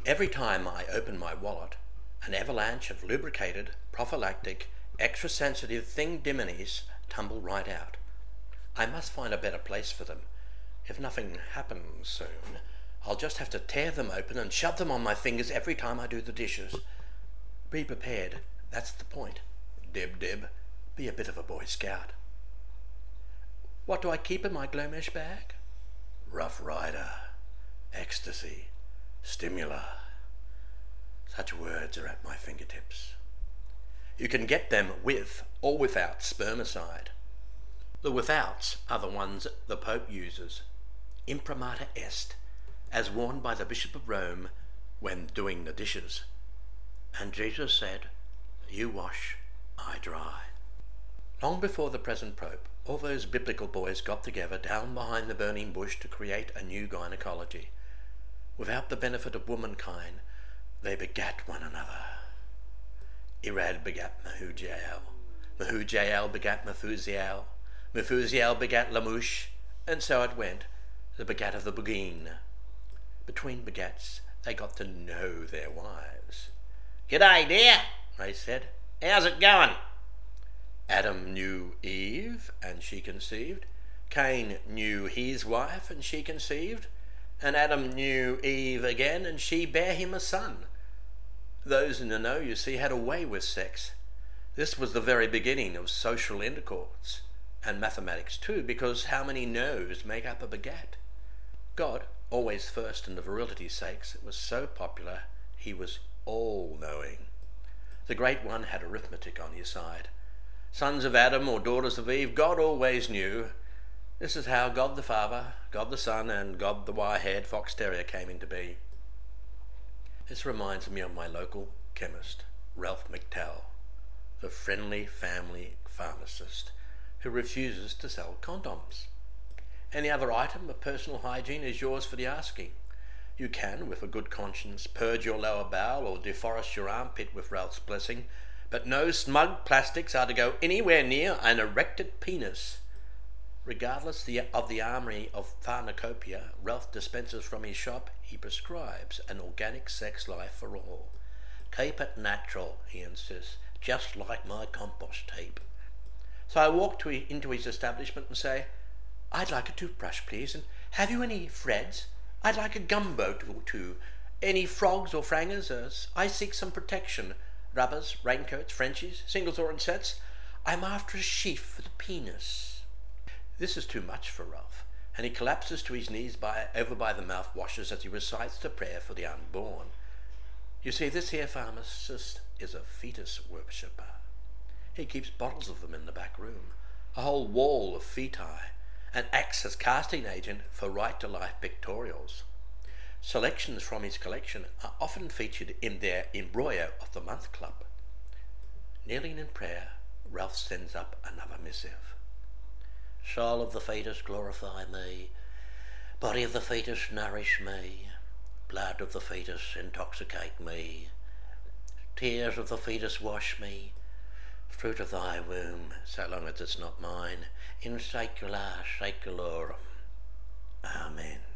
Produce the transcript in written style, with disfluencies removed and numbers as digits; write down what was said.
Every time I open my wallet, an avalanche of lubricated, prophylactic, extra-sensitive thing diminis tumble right out. I must find a better place for them. If nothing happens soon, I'll just have to tear them open and shove them on my fingers every time I do the dishes. Be prepared, that's the point. Dib dib, be a bit of a Boy Scout. What do I keep in my Glomesh bag? Rough Rider, ecstasy, stimula. Such words are at my fingertips. You can get them with or without spermicide. The withouts are the ones the Pope uses, imprimatur est, as warned by the Bishop of Rome when doing the dishes. And Jesus said, "You wash, I dry." Long before the present Pope, all those biblical boys got together down behind the burning bush to create a new gynecology. Without the benefit of womankind, they begat one another. Irad begat Mehujael, Mehujael begat Methusiel, Methusiel begat Lamouche, and so it went, the begat of the Begine. Between begats, they got to know their wives. "G'day, dear," they said. "How's it going?" Adam knew Eve, and she conceived. Cain knew his wife, and she conceived. And Adam knew Eve again, and she bare him a son. Those in the know, you see, had a way with sex. This was the very beginning of social intercourse, and mathematics too, because how many no's make up a begat? God, always first in the virility's sakes, was so popular, he was all-knowing. The Great One had arithmetic on his side. Sons of Adam or daughters of Eve, God always knew. This is how God the Father, God the Son, and God the wire-haired fox terrier came into being. This reminds me of my local chemist, Ralph McTell, the friendly family pharmacist who refuses to sell condoms. Any other item of personal hygiene is yours for the asking. You can, with a good conscience, purge your lower bowel or deforest your armpit with Ralph's blessing, but no smug plastics are to go anywhere near an erected penis. Regardless of the armory of pharmacopoeia Ralph dispenses from his shop, he prescribes an organic sex life for all. "Keep it natural," he insists, "just like my compost heap." So I walk into his establishment and say, "I'd like a toothbrush, please, and have you any Freds? I'd like a gumboat or two. Any frogs or frangers? I seek some protection. Rubbers, raincoats, Frenchies, singles or in sets. I'm after a sheath for the penis." This is too much for Ralph, and he collapses to his knees over by the mouthwashes as he recites the prayer for the unborn. You see, this here pharmacist is a fetus worshipper. He keeps bottles of them in the back room, a whole wall of feti, and acts as casting agent for right-to-life pictorials. Selections from his collection are often featured in their Embroyo of the Month Club. Kneeling in prayer, Ralph sends up another missive. "Soul of the fetus, glorify me. Body of the fetus, nourish me. Blood of the fetus, intoxicate me. Tears of the fetus, wash me. Fruit of thy womb, so long as it's not mine, in saecula saeculorum. Amen."